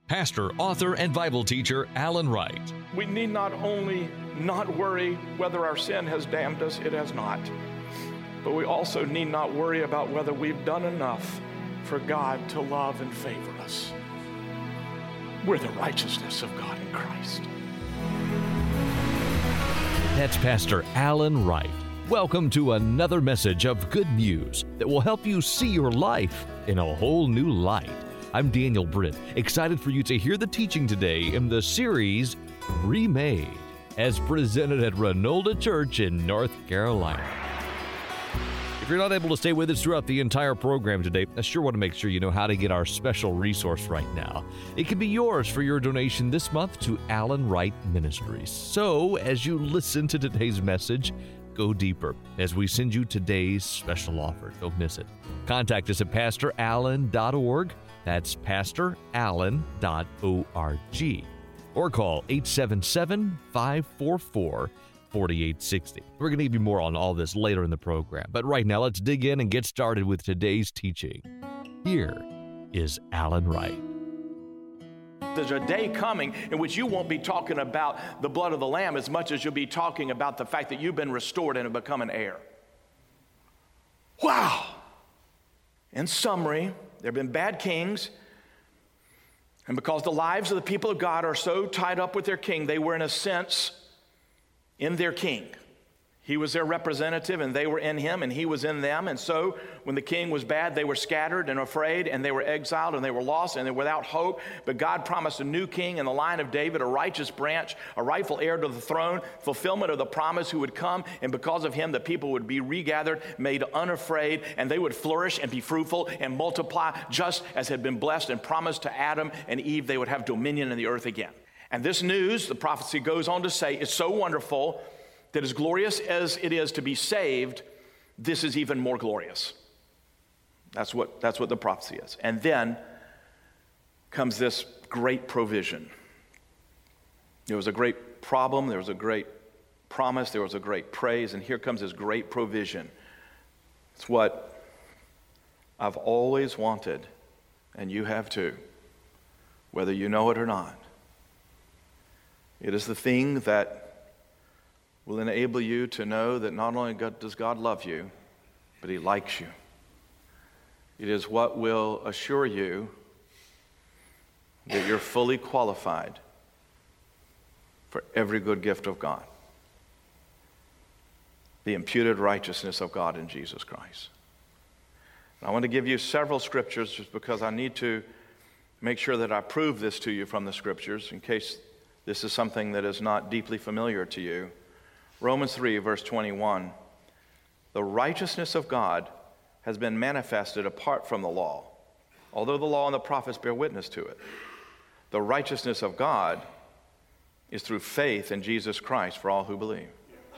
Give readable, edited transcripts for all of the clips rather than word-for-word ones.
Pastor, author, and Bible teacher Alan Wright. We need not only not worry whether our sin has damned us, it has not. But we also need not worry about whether we've done enough for God to love and favor us. We're the righteousness of God in Christ. That's Pastor Alan Wright. Welcome to another message of good news that will help you see your life in a whole new light. I'm Daniel Britt, excited for you to hear the teaching today in the series Remade, as presented at Renolda Church in North Carolina. If you're not able to stay with us throughout the entire program today, I sure want to make sure you know how to get our special resource right now. It can be yours for your donation this month to Alan Wright Ministries. So, as you listen to today's message, go deeper as we send you today's special offer. Don't miss it. Contact us at pastorallen.org. That's pastorallen.org. Or call 877-544-4860. We're going to give you more on all this later in the program. But right now, let's dig in and get started with today's teaching. Here is Alan Wright. There's a day coming in which you won't be talking about the blood of the Lamb as much as you'll be talking about the fact that you've been restored and have become an heir. Wow! In summary, there have been bad kings, and because the lives of the people of God are so tied up with their king, they were in a sense in their king. He was their representative, and they were in him, and he was in them. And so when the king was bad, they were scattered and afraid, and they were exiled, and they were lost, and they were without hope. But God promised a new king in the line of David, a righteous branch, a rightful heir to the throne, fulfillment of the promise who would come. And because of him, the people would be regathered, made unafraid, and they would flourish and be fruitful and multiply, just as had been blessed and promised to Adam and Eve. They would have dominion in the earth again. And this news, the prophecy goes on to say, is so wonderful that as glorious as it is to be saved, this is even more glorious. That's what the prophecy is. And then comes this great provision. There was a great problem, there was a great promise, there was a great praise, and here comes this great provision. It's what I've always wanted, and you have too, whether you know it or not. It is the thing that will enable you to know that not only does God love you, but he likes you. It is what will assure you that you're fully qualified for every good gift of God. The imputed righteousness of God in Jesus Christ. And I want to give you several scriptures just because I need to make sure that I prove this to you from the scriptures in case this is something that is not deeply familiar to you. Romans 3, verse 21, the righteousness of God has been manifested apart from the law, although the law and the prophets bear witness to it. The righteousness of God is through faith in Jesus Christ for all who believe.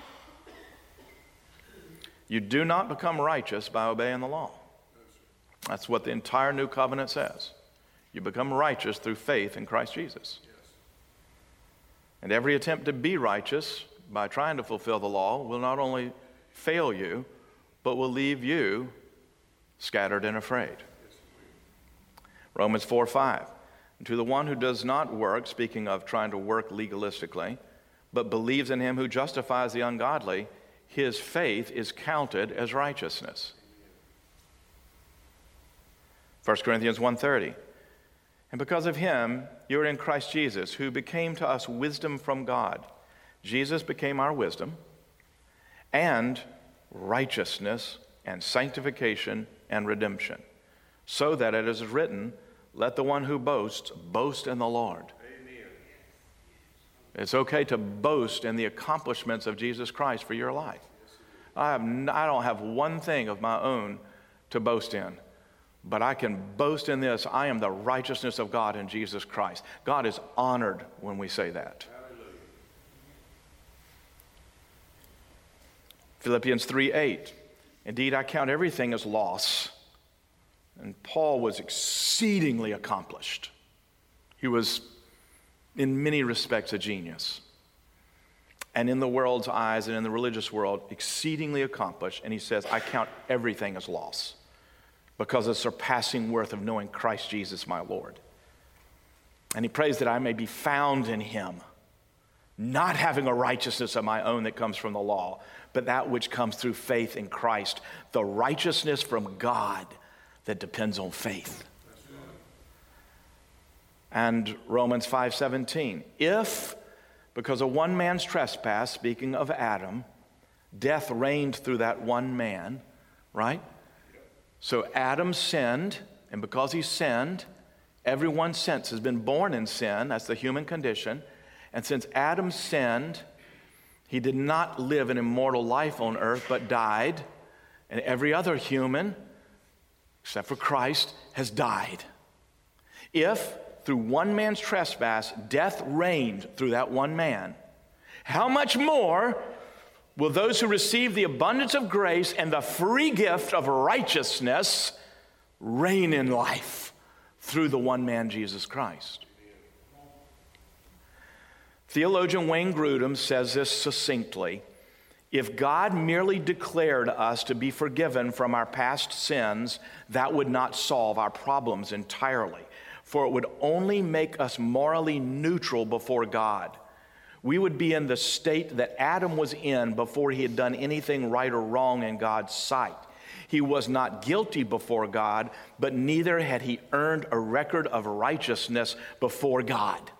You do not become righteous by obeying the law. That's what the entire New Covenant says. You become righteous through faith in Christ Jesus. And every attempt to be righteous by trying to fulfill the law will not only fail you, but will leave you scattered and afraid. Romans 4:5. And to the one who does not work, speaking of trying to work legalistically, but believes in him who justifies the ungodly, his faith is counted as righteousness. 1 Corinthians 1:30. And because of him, you are in Christ Jesus, who became to us wisdom from God. Jesus became our wisdom and righteousness and sanctification and redemption, so that it is written, let the one who boasts boast in the Lord. Amen. It's okay to boast in the accomplishments of Jesus Christ for your life. I don't have one thing of my own to boast in, but I can boast in this. I am the righteousness of God in Jesus Christ. God is honored when we say that. Philippians 3:8. Indeed, I count everything as loss. And Paul was exceedingly accomplished. He was, in many respects, a genius. And in the world's eyes and in the religious world, exceedingly accomplished. And he says, I count everything as loss because of the surpassing worth of knowing Christ Jesus, my Lord. And he prays that I may be found in him, not having a righteousness of my own that comes from the law, but that which comes through faith in Christ, the righteousness from God that depends on faith. And Romans 5:17, if, because of one man's trespass, speaking of Adam, death reigned through that one man, right? So Adam sinned, and because he sinned, everyone since has been born in sin. That's the human condition. And since Adam sinned, he did not live an immortal life on earth, but died. And every other human, except for Christ, has died. If, through one man's trespass, death reigned through that one man, how much more will those who receive the abundance of grace and the free gift of righteousness reign in life through the one man, Jesus Christ? Theologian Wayne Grudem says this succinctly: if God merely declared us to be forgiven from our past sins, that would not solve our problems entirely, for it would only make us morally neutral before God. We would be in the state that Adam was in before he had done anything right or wrong in God's sight. He was not guilty before God, but neither had he earned a record of righteousness before God.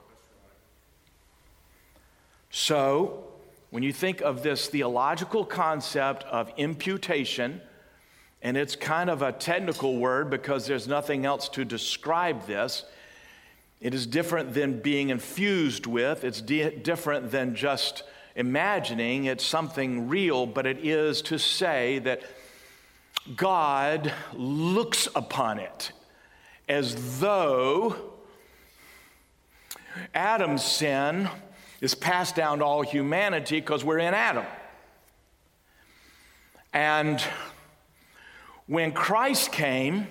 So, when you think of this theological concept of imputation, and it's kind of a technical word because there's nothing else to describe this, it is different than being infused with. It's different than just imagining. It's something real, but it is to say that God looks upon it as though Adam's sin is passed down to all humanity because we're in Adam. And when Christ came,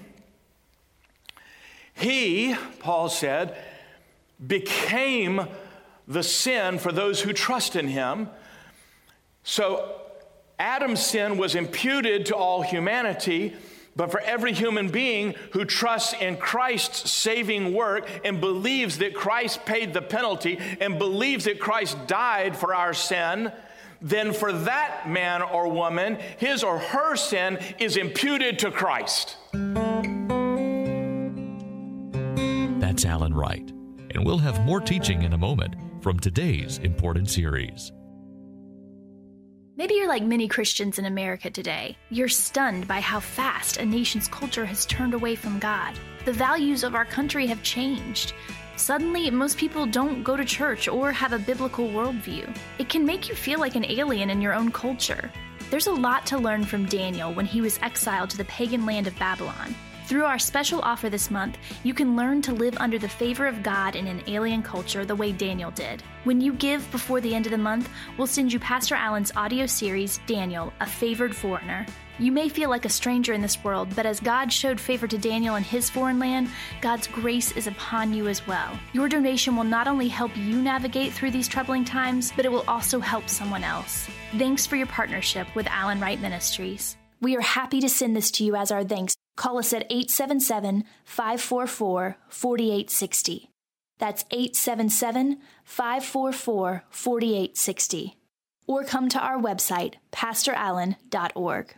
he, Paul said, became the sin for those who trust in him. So Adam's sin was imputed to all humanity, but for every human being who trusts in Christ's saving work and believes that Christ paid the penalty and believes that Christ died for our sin, then for that man or woman, his or her sin is imputed to Christ. That's Alan Wright, and we'll have more teaching in a moment from today's important series. Maybe you're like many Christians in America today. You're stunned by how fast a nation's culture has turned away from God. The values of our country have changed. Suddenly, most people don't go to church or have a biblical worldview. It can make you feel like an alien in your own culture. There's a lot to learn from Daniel when he was exiled to the pagan land of Babylon. Through our special offer this month, you can learn to live under the favor of God in an alien culture the way Daniel did. When you give before the end of the month, we'll send you Pastor Allen's audio series, Daniel, A Favored Foreigner. You may feel like a stranger in this world, but as God showed favor to Daniel in his foreign land, God's grace is upon you as well. Your donation will not only help you navigate through these troubling times, but it will also help someone else. Thanks for your partnership with Alan Wright Ministries. We are happy to send this to you as our thanks. Call us at 877-544-4860. That's 877-544-4860. Or come to our website, pastorallen.org.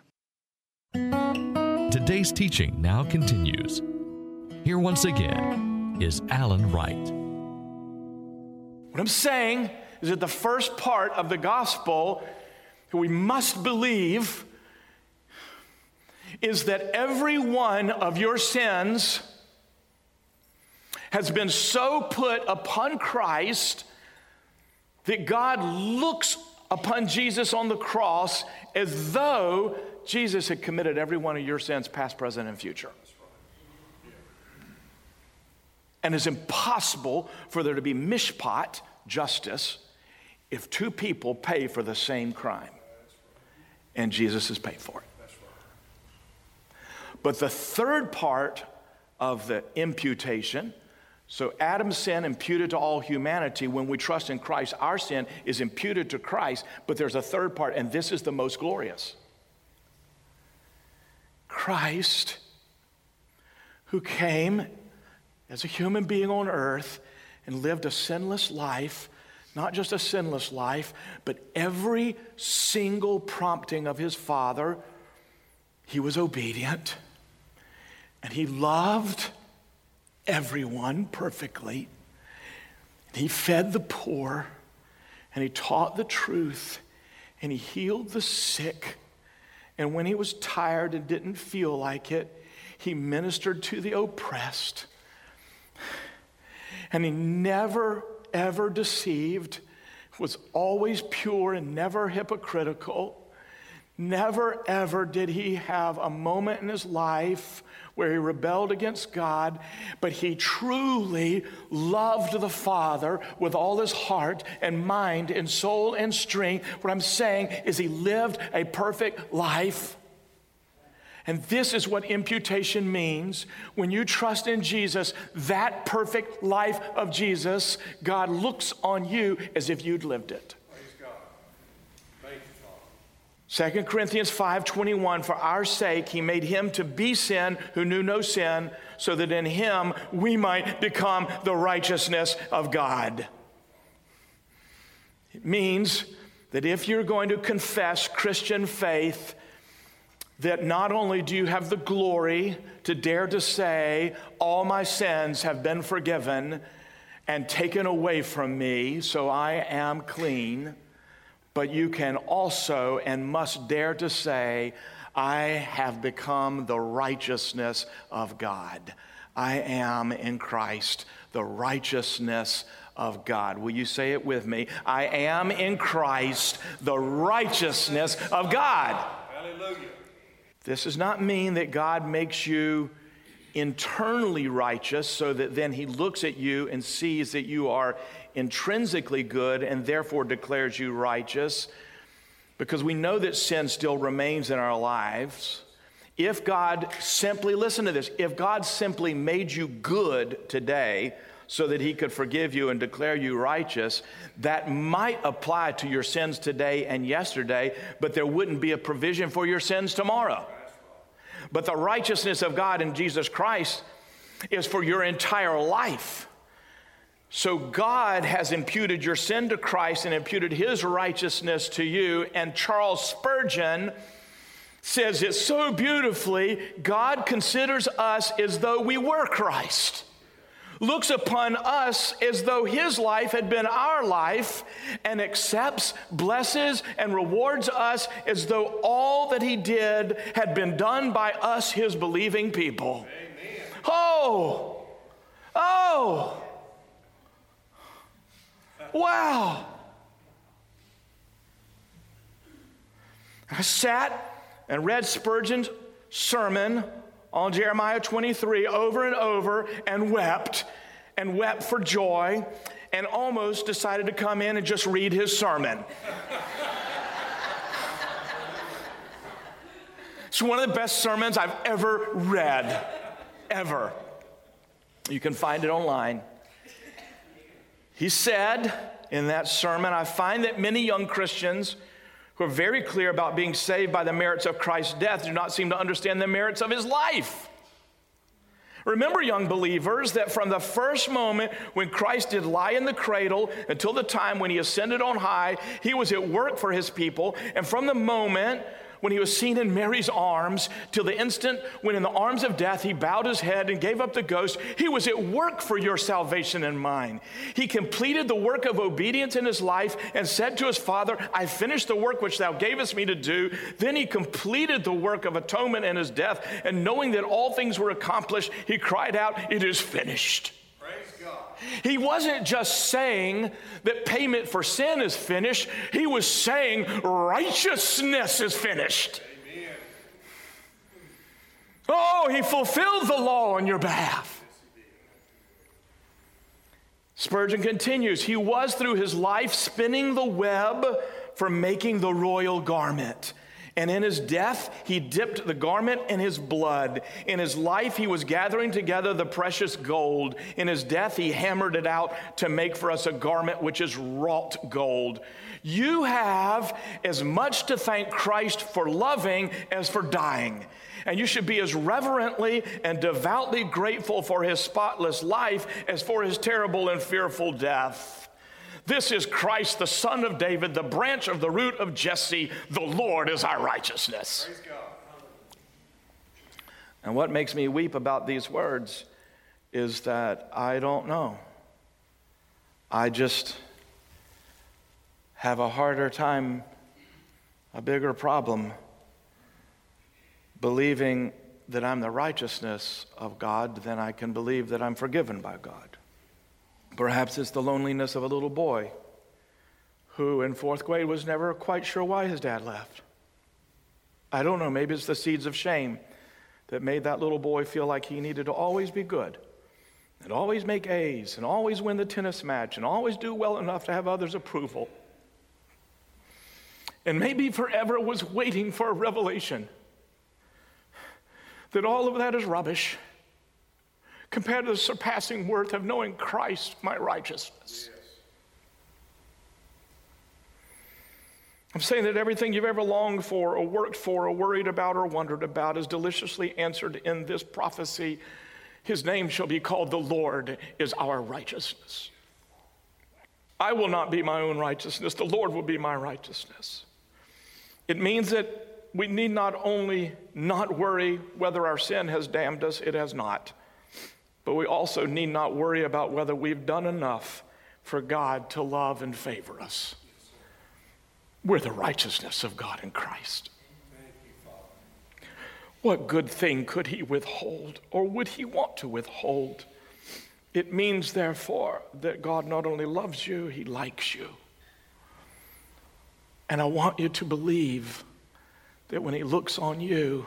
Today's teaching now continues. Here once again is Alan Wright. What I'm saying is that the first part of the gospel that we must believe is that every one of your sins has been so put upon Christ that God looks upon Jesus on the cross as though Jesus had committed every one of your sins, past, present, and future. And it's impossible for there to be mishpat, justice, if two people pay for the same crime. And Jesus has paid for it. But the third part of the imputation, so Adam's sin imputed to all humanity. When we trust in Christ, our sin is imputed to Christ. But there's a third part, and this is the most glorious. Christ, who came as a human being on earth and lived a sinless life, not just a sinless life, but every single prompting of his Father, he was obedient, and he loved everyone perfectly. He fed the poor, and he taught the truth, and he healed the sick. And when he was tired and didn't feel like it, he ministered to the oppressed. And he never, ever deceived, was always pure and never hypocritical. Never, ever did he have a moment in his life where he rebelled against God, but he truly loved the Father with all his heart and mind and soul and strength. What I'm saying is he lived a perfect life. And this is what imputation means. When you trust in Jesus, that perfect life of Jesus, God looks on you as if you'd lived it. 2 Corinthians 5:21, for our sake he made him to be sin who knew no sin, so that in him we might become the righteousness of God. It means that if you're going to confess Christian faith, that not only do you have the glory to dare to say, all my sins have been forgiven and taken away from me, so I am clean, but you can also and must dare to say, I have become the righteousness of God. I am in Christ the righteousness of God. Will you say it with me? I am in Christ the righteousness of God. Hallelujah. This does not mean that God makes you internally righteous so that then he looks at you and sees that you are intrinsically good and therefore declares you righteous, because we know that sin still remains in our lives. If God simply, listen to this, if God simply made you good today so that he could forgive you and declare you righteous, that might apply to your sins today and yesterday, but there wouldn't be a provision for your sins tomorrow. But the righteousness of God in Jesus Christ is for your entire life. So God has imputed your sin to Christ and imputed his righteousness to you. And Charles Spurgeon says it so beautifully, God considers us as though we were Christ, looks upon us as though his life had been our life, and accepts, blesses, and rewards us as though all that he did had been done by us, his believing people. Amen. Oh, wow. I sat and read Spurgeon's sermon on Jeremiah 23 over and over and wept for joy, and almost decided to come in and just read his sermon. It's one of the best sermons I've ever read, ever. You can find it online. He said in that sermon, I find that many young Christians who are very clear about being saved by the merits of Christ's death do not seem to understand the merits of his life. Remember, young believers, that from the first moment when Christ did lie in the cradle until the time when he ascended on high, he was at work for his people. And from the moment when he was seen in Mary's arms till the instant when in the arms of death he bowed his head and gave up the ghost, he was at work for your salvation and mine. He completed the work of obedience in his life and said to his Father, I finished the work which thou gavest me to do. Then he completed the work of atonement in his death, and knowing that all things were accomplished, he cried out, it is finished. He wasn't just saying that payment for sin is finished. He was saying righteousness is finished. Amen. Oh, he fulfilled the law on your behalf. Spurgeon continues, he was through his life spinning the web for making the royal garment. And in his death, he dipped the garment in his blood. In his life, he was gathering together the precious gold. In his death, he hammered it out to make for us a garment which is wrought gold. You have as much to thank Christ for loving as for dying. And you should be as reverently and devoutly grateful for his spotless life as for his terrible and fearful death. This is Christ, the Son of David, the branch of the root of Jesse. The Lord is our righteousness. Praise God. And what makes me weep about these words is that I don't know. I just have a harder time, a bigger problem, believing that I'm the righteousness of God than I can believe that I'm forgiven by God. Perhaps it's the loneliness of a little boy who in fourth grade was never quite sure why his dad left. I don't know, maybe it's the seeds of shame that made that little boy feel like he needed to always be good and always make A's and always win the tennis match and always do well enough to have others' approval. And maybe forever was waiting for a revelation that all of that is rubbish compared to the surpassing worth of knowing Christ, my righteousness. Yes. I'm saying that everything you've ever longed for or worked for or worried about or wondered about is deliciously answered in this prophecy. His name shall be called the Lord is our righteousness. I will not be my own righteousness. The Lord will be my righteousness. It means that we need not only not worry whether our sin has damned us, it has not. But we also need not worry about whether we've done enough for God to love and favor us. We're the righteousness of God in Christ. What good thing could he withhold, or would he want to withhold? It means, therefore, that God not only loves you, he likes you. And I want you to believe that when he looks on you,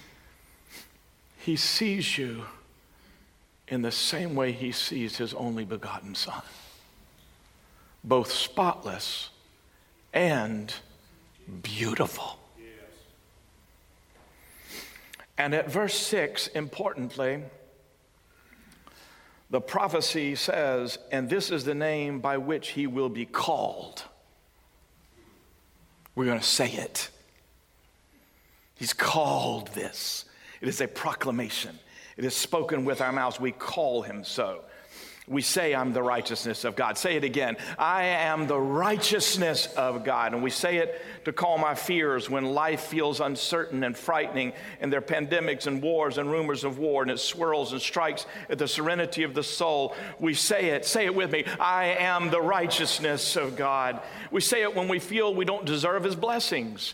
he sees you in the same way he sees his only begotten Son, both spotless and beautiful. And at verse 6, importantly, the prophecy says, and this is the name by which he will be called. We're going to say it. He's called this. It is a proclamation. It is spoken with our mouths. We call him so. We say, I'm the righteousness of God. Say it again. I am the righteousness of God. And we say it to calm our fears when life feels uncertain and frightening, and there are pandemics and wars and rumors of war, and it swirls and strikes at the serenity of the soul. We say it with me. I am the righteousness of God. We say it when we feel we don't deserve his blessings.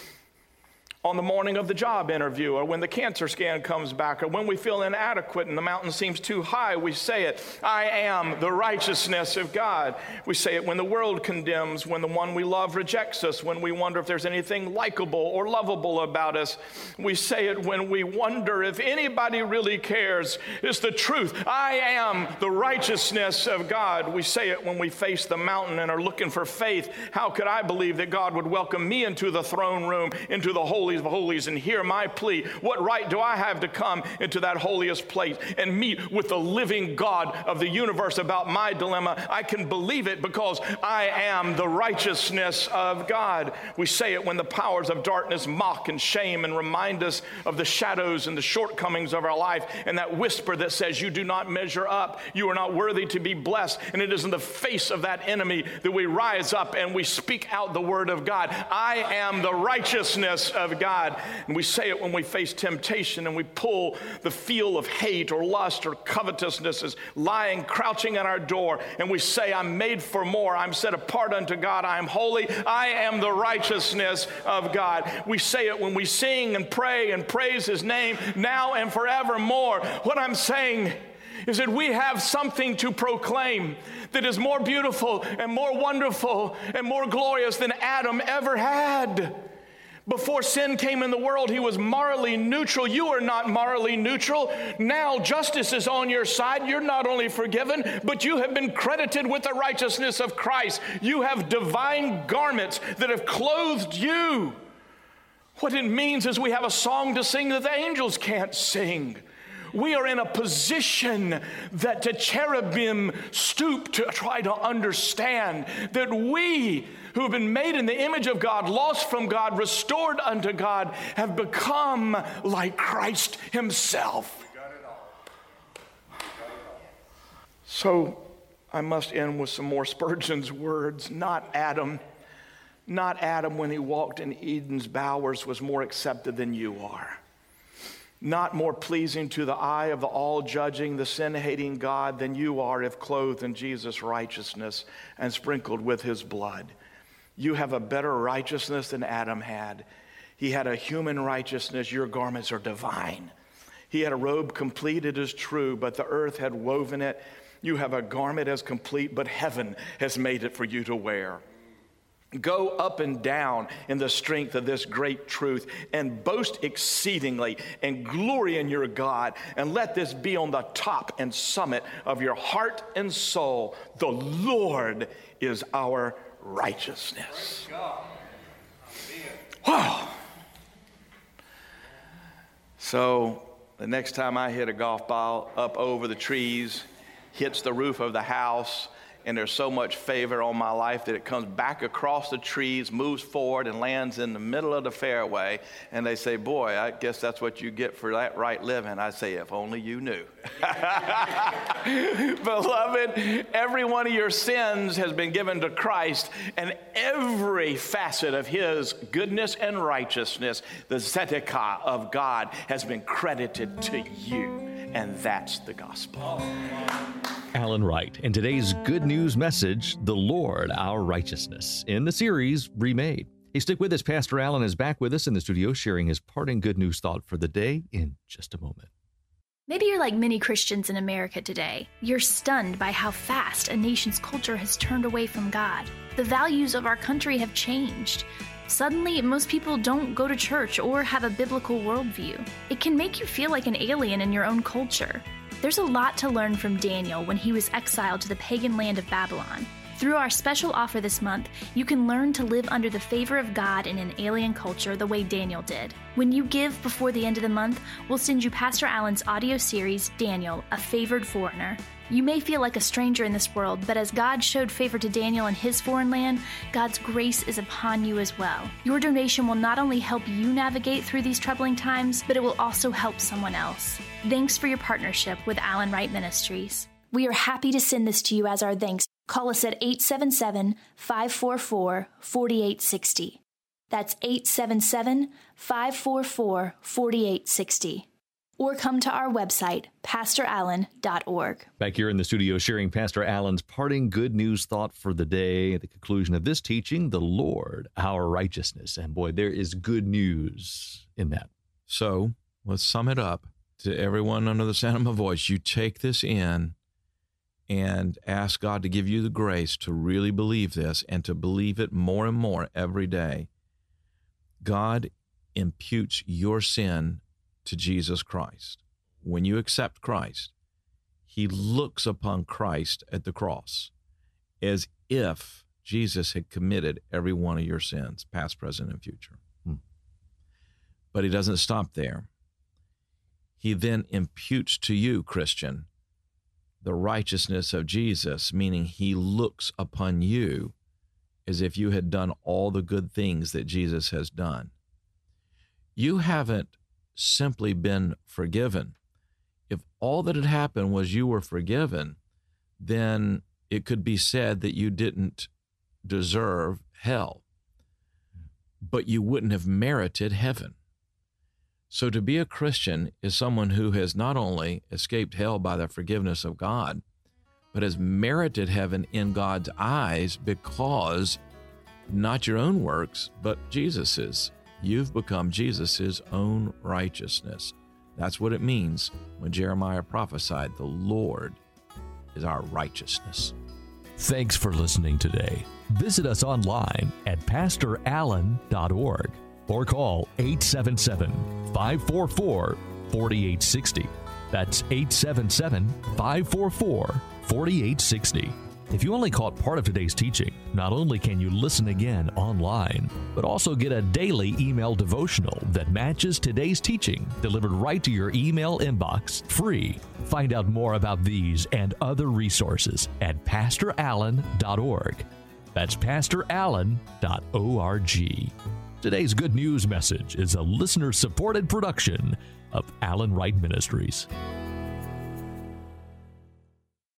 On the morning of the job interview, or when the cancer scan comes back, or when we feel inadequate and the mountain seems too high, we say it, I am the righteousness of God. We say it when the world condemns, when the one we love rejects us, when we wonder if there's anything likable or lovable about us. We say it when we wonder if anybody really cares. It's the truth. I am the righteousness of God. We say it when we face the mountain and are looking for faith. How could I believe that God would welcome me into the throne room, into the Holy of Holies, and hear my plea? What right do I have to come into that holiest place and meet with the living God of the universe about my dilemma? I can believe it because I am the righteousness of God. We say it when the powers of darkness mock and shame and remind us of the shadows and the shortcomings of our life, and that whisper that says you do not measure up, you are not worthy to be blessed. And it is in the face of that enemy that we rise up and we speak out the word of God. I am the righteousness of God. And we say it when we face temptation and we pull the feel of hate or lust or covetousness is lying, crouching at our door, and we say, I'm made for more. I'm set apart unto God. I am holy. I am the righteousness of God. We say it when we sing and pray and praise his name now and forevermore. What I'm saying is that we have something to proclaim that is more beautiful and more wonderful and more glorious than Adam ever had. Before sin came in the world, he was morally neutral. You are not morally neutral. Now justice is on your side. You're not only forgiven, but you have been credited with the righteousness of Christ. You have divine garments that have clothed you. What it means is we have a song to sing that the angels can't sing. We are in a position that the cherubim stoop to try to understand that we who have been made in the image of God, lost from God, restored unto God, have become like Christ himself. So I must end with some more Spurgeon's words. Not Adam when he walked in Eden's bowers was more accepted than you are. Not more pleasing to the eye of the all-judging, the sin-hating God than you are if clothed in Jesus' righteousness and sprinkled with his blood. You have a better righteousness than Adam had. He had a human righteousness. Your garments are divine. He had a robe complete, it is true, but the earth had woven it. You have a garment as complete, but heaven has made it for you to wear. Go up and down in the strength of this great truth and boast exceedingly and glory in your God, and let this be on the top and summit of your heart and soul. The Lord is our righteousness. Wow. So the next time I hit a golf ball up over the trees, hits the roof of the house, and there's so much favor on my life that it comes back across the trees, moves forward, and lands in the middle of the fairway. And they say, boy, I guess that's what you get for that right living. I say, if only you knew. Beloved, every one of your sins has been given to Christ, and every facet of his goodness and righteousness, the tzedakah of God, has been credited to you. And that's the gospel. Alan Wright, in today's Good News message, The Lord, Our Righteousness, in the series Remade. Hey, stick with us. Pastor Alan is back with us in the studio sharing his parting good news thought for the day in just a moment. Maybe you're like many Christians in America today. You're stunned by how fast a nation's culture has turned away from God. The values of our country have changed. Suddenly, most people don't go to church or have a biblical worldview. It can make you feel like an alien in your own culture. There's a lot to learn from Daniel when he was exiled to the pagan land of Babylon. Through our special offer this month, you can learn to live under the favor of God in an alien culture the way Daniel did. When you give before the end of the month, we'll send you Pastor Alan's audio series, Daniel, A Favored Foreigner. You may feel like a stranger in this world, but as God showed favor to Daniel in his foreign land, God's grace is upon you as well. Your donation will not only help you navigate through these troubling times, but it will also help someone else. Thanks for your partnership with Alan Wright Ministries. We are happy to send this to you as our thanks. Call us at 877-544-4860. That's 877-544-4860. Or come to our website, pastorallen.org. Back here in the studio sharing Pastor Alan's parting good news thought for the day at the conclusion of this teaching, The Lord, Our Righteousness. And boy, there is good news in that. So let's sum it up to everyone under the sound of my voice. You take this in and ask God to give you the grace to really believe this and to believe it more and more every day. God imputes your sin to Jesus Christ. When you accept Christ, he looks upon Christ at the cross as if Jesus had committed every one of your sins, past, present, and future. But he doesn't stop there. He then imputes to you, Christian, the righteousness of Jesus, meaning he looks upon you as if you had done all the good things that Jesus has done. You haven't simply been forgiven. If all that had happened was you were forgiven, then it could be said that you didn't deserve hell, but you wouldn't have merited heaven. So to be a Christian is someone who has not only escaped hell by the forgiveness of God, but has merited heaven in God's eyes because not your own works, but Jesus's. You've become Jesus's own righteousness. That's what it means when Jeremiah prophesied, the Lord is our righteousness. Thanks for listening today. Visit us online at pastorallen.org or call 877-544-4860. That's 877-544-4860. If you only caught part of today's teaching, not only can you listen again online, but also get a daily email devotional that matches today's teaching delivered right to your email inbox, free. Find out more about these and other resources at pastorallen.org. That's pastorallen.org. Today's Good News message is a listener-supported production of Alan Wright Ministries.